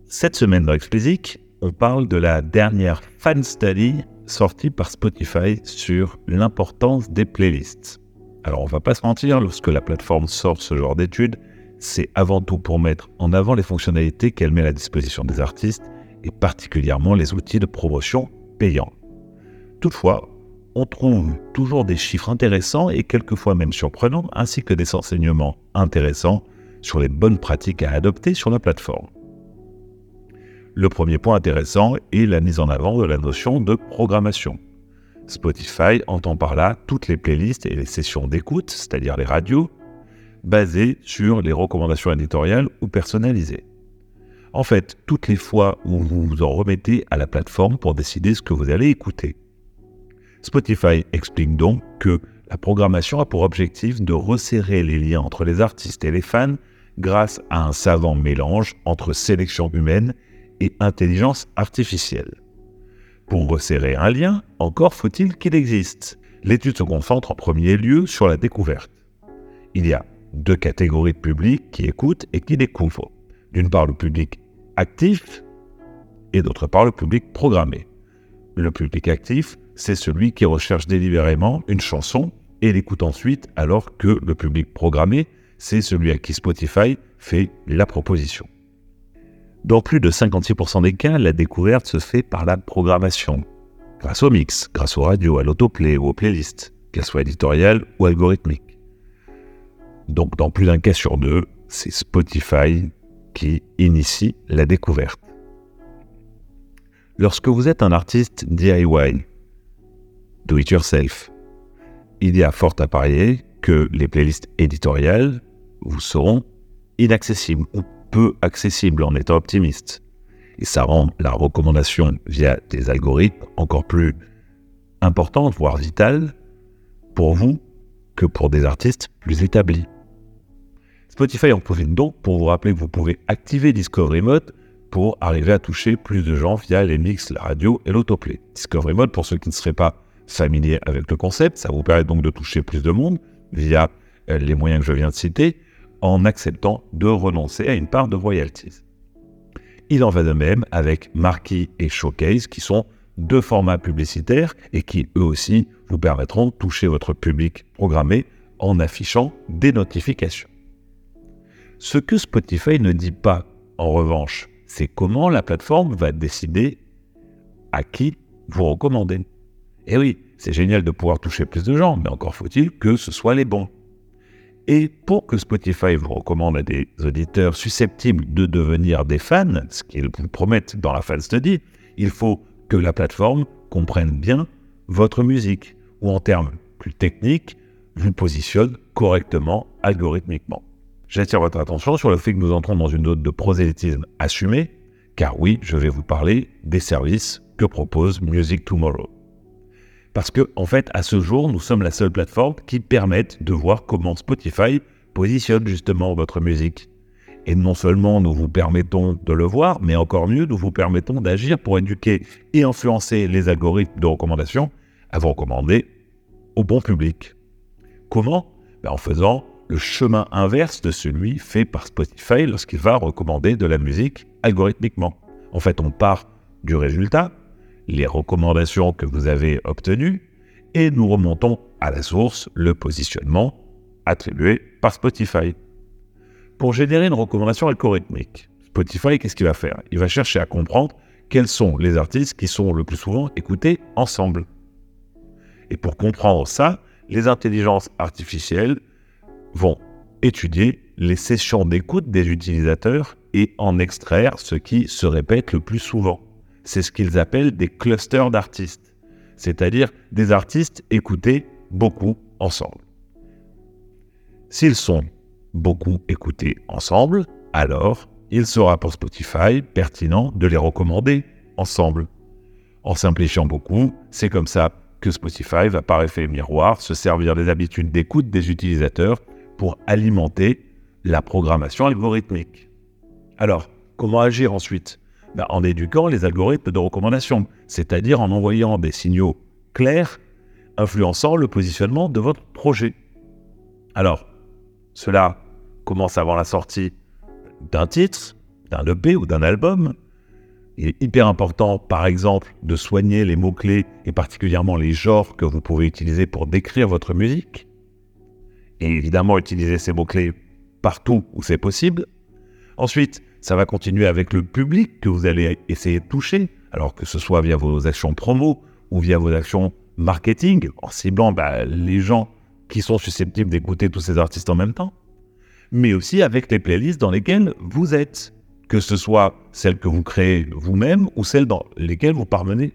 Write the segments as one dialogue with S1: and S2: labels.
S1: Cette semaine dans Explicit, on parle de la dernière fan study sortie par Spotify sur l'importance des playlists. Alors on va pas se mentir, lorsque la plateforme sort ce genre d'études, c'est avant tout pour mettre en avant les fonctionnalités qu'elle met à la disposition des artistes et particulièrement les outils de promotion payants. Toutefois, on trouve toujours des chiffres intéressants et quelquefois même surprenants, ainsi que des enseignements intéressants sur les bonnes pratiques à adopter sur la plateforme. Le premier point intéressant est la mise en avant de la notion de programmation. Spotify entend par là toutes les playlists et les sessions d'écoute, c'est-à-dire les radios, basées sur les recommandations éditoriales ou personnalisées. En fait, toutes les fois où vous vous en remettez à la plateforme pour décider ce que vous allez écouter. Spotify explique donc que la programmation a pour objectif de resserrer les liens entre les artistes et les fans grâce à un savant mélange entre sélection humaine et intelligence artificielle. Pour resserrer un lien, encore faut-il qu'il existe. L'étude se concentre en premier lieu sur la découverte. Il y a deux catégories de public qui écoutent et qui découvrent. D'une part le public actif et d'autre part le public programmé. Le public actif, c'est celui qui recherche délibérément une chanson et l'écoute ensuite, alors que le public programmé, c'est celui à qui Spotify fait la proposition. Dans plus de 56% des cas, la découverte se fait par la programmation, grâce au mix, grâce aux radios, à l'autoplay ou aux playlists, qu'elles soient éditoriales ou algorithmiques. Donc dans plus d'un cas sur deux, c'est Spotify qui initie la découverte. Lorsque vous êtes un artiste DIY, do it yourself, il y a fort à parier que les playlists éditoriales vous seront inaccessibles ou peu accessibles en étant optimiste. Et ça rend la recommandation via des algorithmes encore plus importante, voire vitale, pour vous que pour des artistes plus établis. Spotify en profite donc pour vous rappeler que vous pouvez activer Discovery Mode pour arriver à toucher plus de gens via les mix, la radio et l'autoplay. Discovery Mode, pour ceux qui ne seraient pas familiers avec le concept, ça vous permet donc de toucher plus de monde via les moyens que je viens de citer, en acceptant de renoncer à une part de royalties. Il en va de même avec Marquee et Showcase, qui sont deux formats publicitaires et qui, eux aussi, vous permettront de toucher votre public programmé en affichant des notifications. Ce que Spotify ne dit pas, en revanche, c'est comment la plateforme va décider à qui vous recommander. Et oui, c'est génial de pouvoir toucher plus de gens, mais encore faut-il que ce soit les bons. Et pour que Spotify vous recommande à des auditeurs susceptibles de devenir des fans, ce qu'ils vous promettent dans la fan study, il faut que la plateforme comprenne bien votre musique, ou en termes plus techniques, vous positionne correctement algorithmiquement. J'attire votre attention sur le fait que nous entrons dans une zone de prosélytisme assumé, car oui, je vais vous parler des services que propose Music Tomorrow. Parce que, en fait, à ce jour, nous sommes la seule plateforme qui permette de voir comment Spotify positionne justement votre musique. Et non seulement nous vous permettons de le voir, mais encore mieux, nous vous permettons d'agir pour éduquer et influencer les algorithmes de recommandation à vous recommander au bon public. Comment ? En faisant le chemin inverse de celui fait par Spotify lorsqu'il va recommander de la musique algorithmiquement. En fait, on part du résultat, les recommandations que vous avez obtenues, et nous remontons à la source le positionnement attribué par Spotify. Pour générer une recommandation algorithmique, Spotify, qu'est-ce qu'il va faire ? Il va chercher à comprendre quels sont les artistes qui sont le plus souvent écoutés ensemble. Et pour comprendre ça, les intelligences artificielles vont étudier les sessions d'écoute des utilisateurs et en extraire ce qui se répète le plus souvent. C'est ce qu'ils appellent des clusters d'artistes, c'est-à-dire des artistes écoutés beaucoup ensemble. S'ils sont beaucoup écoutés ensemble, alors il sera pour Spotify pertinent de les recommander ensemble. En simplifiant beaucoup, c'est comme ça que Spotify va par effet miroir se servir des habitudes d'écoute des utilisateurs pour alimenter la programmation algorithmique. Alors, comment agir ensuite ? En éduquant les algorithmes de recommandation, c'est-à-dire en envoyant des signaux clairs influençant le positionnement de votre projet. Alors, cela commence avant la sortie d'un titre, d'un EP ou d'un album. Il est hyper important, par exemple, de soigner les mots-clés et particulièrement les genres que vous pouvez utiliser pour décrire votre musique. Et évidemment, utiliser ces mots-clés partout où c'est possible. Ensuite, ça va continuer avec le public que vous allez essayer de toucher, alors que ce soit via vos actions promo ou via vos actions marketing, en ciblant les gens qui sont susceptibles d'écouter tous ces artistes en même temps. Mais aussi avec les playlists dans lesquelles vous êtes, que ce soit celles que vous créez vous-même ou celles dans lesquelles vous parvenez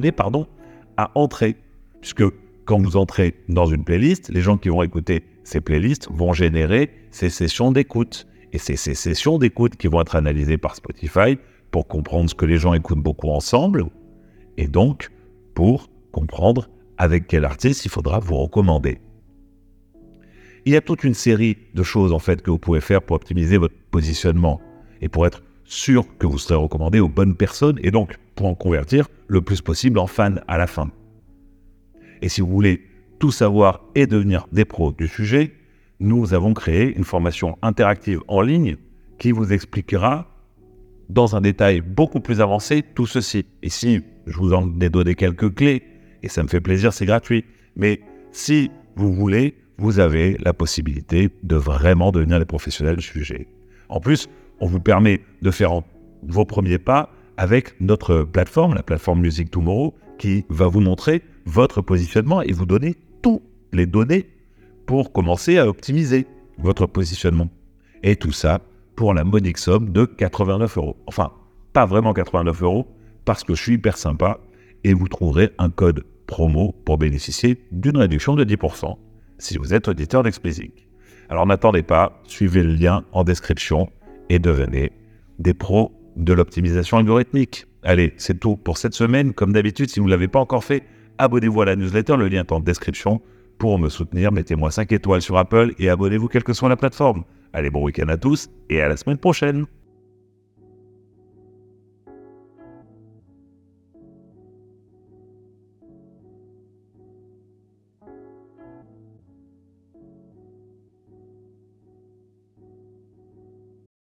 S1: à entrer. Puisque quand vous entrez dans une playlist, les gens qui vont écouter ces playlists vont générer ces sessions d'écoute. Et c'est ces sessions d'écoute qui vont être analysées par Spotify pour comprendre ce que les gens écoutent beaucoup ensemble et donc pour comprendre avec quel artiste il faudra vous recommander. Il y a toute une série de choses en fait que vous pouvez faire pour optimiser votre positionnement et pour être sûr que vous serez recommandé aux bonnes personnes et donc pour en convertir le plus possible en fans à la fin. Et si vous voulez tout savoir et devenir des pros du sujet, nous avons créé une formation interactive en ligne qui vous expliquera dans un détail beaucoup plus avancé tout ceci. Ici, je vous en ai donné quelques clés et ça me fait plaisir, c'est gratuit. Mais si vous voulez, vous avez la possibilité de vraiment devenir des professionnels du sujet. En plus, on vous permet de faire vos premiers pas avec notre plateforme, la plateforme Music Tomorrow, qui va vous montrer votre positionnement et vous donner toutes les données pour commencer à optimiser votre positionnement. Et tout ça pour la modique somme de 89 €. Enfin, pas vraiment 89 € parce que je suis hyper sympa et vous trouverez un code promo pour bénéficier d'une réduction de 10% si vous êtes auditeur d'Explicit. Alors n'attendez pas, suivez le lien en description et devenez des pros de l'optimisation algorithmique. Allez, c'est tout pour cette semaine. Comme d'habitude, si vous ne l'avez pas encore fait, abonnez-vous à la newsletter, le lien est en description. Pour me soutenir, mettez-moi 5 étoiles sur Apple et abonnez-vous quelle que soit la plateforme. Allez, bon week-end à tous et à la semaine prochaine.